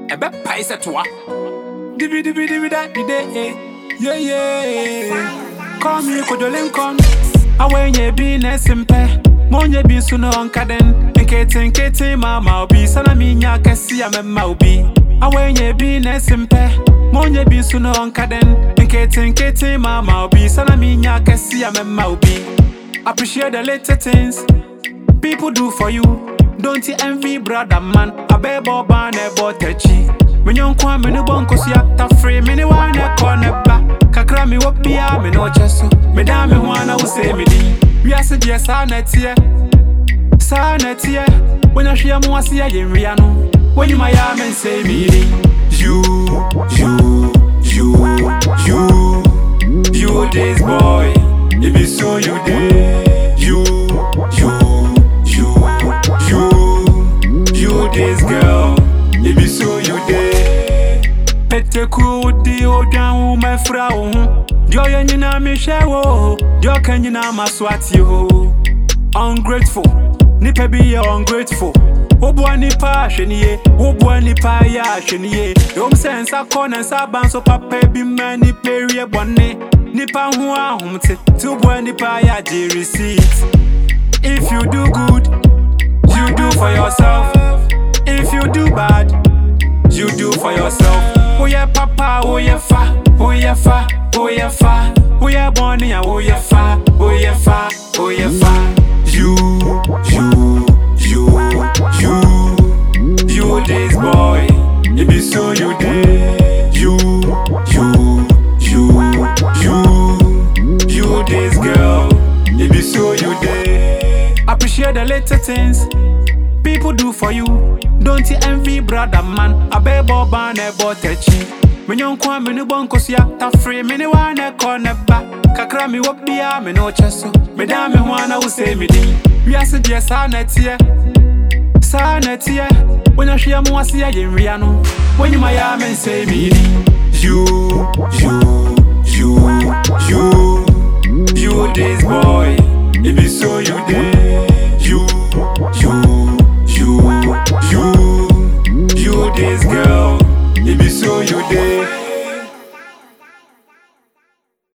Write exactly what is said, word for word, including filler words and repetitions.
Ebe paisa toa. Divi divi divi da di day. Yeah yeah. Call me Kojo Lincoln. Awenye bi ne simpe. Monye bi suno onkaden. Nkete nkete mama obi. Sana minya kesi ya mema obi. Awenye bi ne simpe. Monye bi suno onkaden. Nkete nkete mama obi. Sana minya kesi ya mema obi. Appreciate the little things people do for you. Don't you envy brother man. Abebo ban ebo techi. Minyon kwa minu bonko siya ta free. Mini wane kone ba. Kakra mi wop biya mi no cheso. Me da mi wana use mi di. Wiase diye sa netie. Sa netie. Wenya shia mwasi ya yen riano. Wenyi maya men say mi di. You, you, you, you. You this boy. It be so you did. You, you, you, you. You this girl. It be so you did. Pete ku di o down my frau. Dio yenyina mi shewo. Dio kenyina maswati ho. Ungrateful. Nipa be ye ungrateful. Obwa nipa sheniye. Obwa nipa ya sheniye. Yom sense a corner sa banso papa bi mani periye bone. Nipa huwa humte. Tubwa nipa ya di receipt. If you do good, you do for yourself. If you do bad, you do for yourself. Oh yeah papa, oh yeah fa, oh yeah fa, oh yeah fa, oh yeah bonny, oh yeah fa, oh yeah fa, oh yeah fa. You, you, you, you, you this boy. It be so you did. You, you, you, you, you this girl. It be so you did. Appreciate the little things people do for you. Don't you envy brother man. Abebo ban ebo techi. Minyon kwa minu bonko siya ta free. Mini wane kone ba. Kakra mi wop biya mi no cheso. Me da mi wana use mi di. Wiase diye sa netie. Sa netie. Wenya shia mwasi ya yen riano. Wenyi maya men say mi di. You, you, you, you. You this boy.